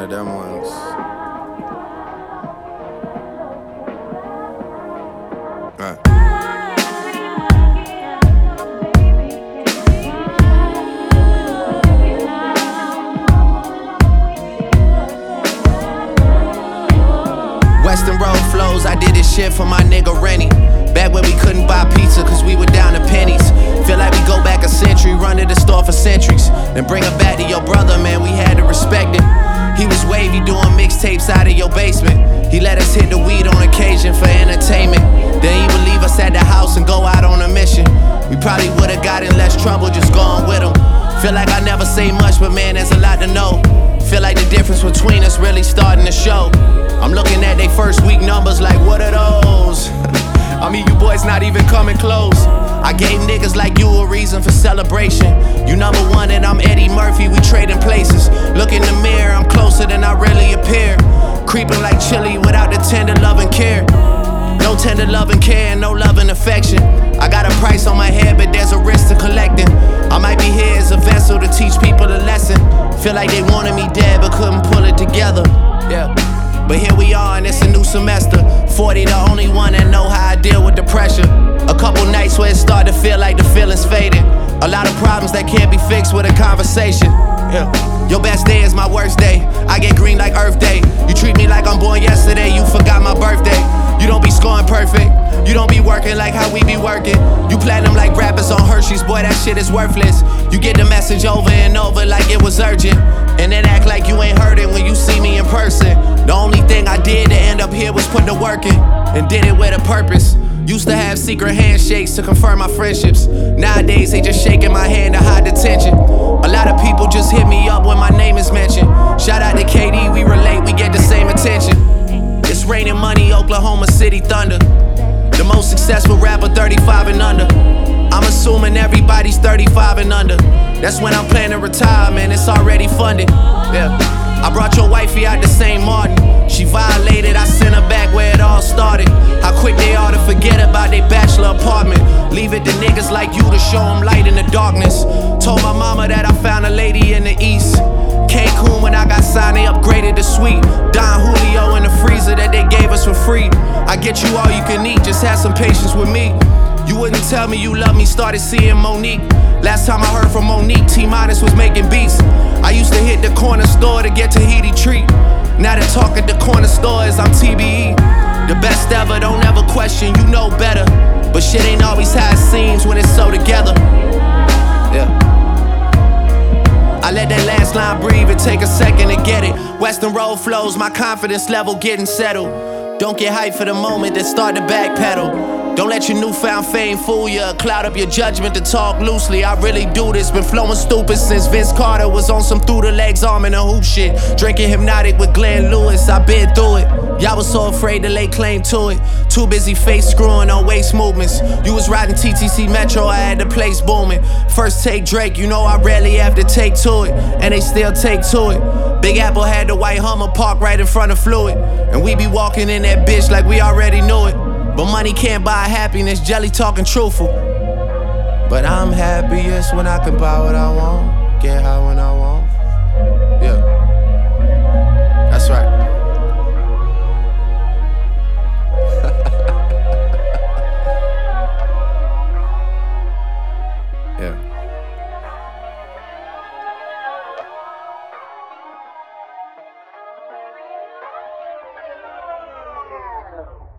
of them ones. Right. Western Road flows, I did this shit for my nigga Rennie. Back when we couldn't buy pizza cause we were down to pennies. Feel like we go back a century, run to the store for centuries. Then bring it back to your brother, man, we had to respect it. He was wavy doing mixtapes out of your basement. He let us hit the weed on occasion for entertainment. Then he would leave us at the house and go out on a mission. We probably would've got in less trouble just going with him. Feel like I never say much, but man, there's a lot to know. Feel like the difference between us really starting to show. I'm looking at they first week numbers like, what are those? I mean, you boys not even coming close. I gave niggas like you a reason for celebration. You number one and I'm Eddie Murphy, we trading places. Look in the mirror, I'm closer than I really appear. Creeping like chili without the tender love and care. No tender love and care and no love and affection. I got a price on my head, but there's a risk to collecting. I might be here as a vessel to teach people a lesson. Feel like they wanted me dead but couldn't pull it together. Yeah. But here we are and it's a new semester. 40 the only one that know how I deal with the pressure. A couple nights where it started to feel like the feeling's fading. A lot of problems that can't be fixed with a conversation. Yeah. Your best day is my worst day. I get green like Earth Day. You treat me like I'm born yesterday, you forgot my birthday. You don't be scoring perfect. You don't be working like how we be working. You platinum like rappers on Hershey's, boy, that shit is worthless. You get the message over and over like it was urgent. And then act like you ain't heard it when you see me in person. The only thing I did to end up here was put the work in. And did it with a purpose. Used to have secret handshakes to confirm my friendships. Nowadays they just shaking my hand to hide the tension. A lot of people just hit me up when my name is mentioned. Shout out to KD, we relate, we get the same attention. It's raining money, Oklahoma City Thunder. The most successful rapper 35 and under. I'm assuming everybody's 35 and under. That's when I'm planning to retire, man, it's already funded. Yeah. I brought your wifey out to St. Martin. She violated, I sent her back where it all started. How quick they are to forget about their bachelor apartment. Leave it to niggas like you to show them light in the darkness. Told my mama that I found a lady in the east. Cancun when I got signed, they upgraded the suite. Don Julio in the freezer that they gave us for free. I get you all you can eat, just have some patience with me. You wouldn't tell me you love me, started seeing Monique. Last time I heard from Monique, T-Minus was making beats. I used to hit the corner store to get Tahiti treat. Now the talk at the corner store is I'm TBE. The best ever, don't ever question, you know better. But shit ain't always how it seems when it's so together. Yeah. I let that last line breathe and take a second to get it. Western Road flows, my confidence level getting settled. Don't get hyped for the moment, then start to backpedal. Don't let your newfound fame fool you, cloud up your judgment to talk loosely. I really do this, been flowing stupid since Vince Carter was on some through the legs arm and a hoop shit. Drinking Hypnotic with Glenn Lewis, I been through it. Y'all was so afraid to lay claim to it. Too busy face screwing on waist movements. You was riding TTC Metro, I had the place booming. First take Drake, you know I rarely have to take to it. And they still take to it. Big Apple had the white Hummer parked right in front of Fluid. And we be walking in that bitch like we already knew it. But money can't buy happiness, Jelly talking truthful. But I'm happiest when I can buy what I want, get high when I want. Yeah, that's right. Yeah.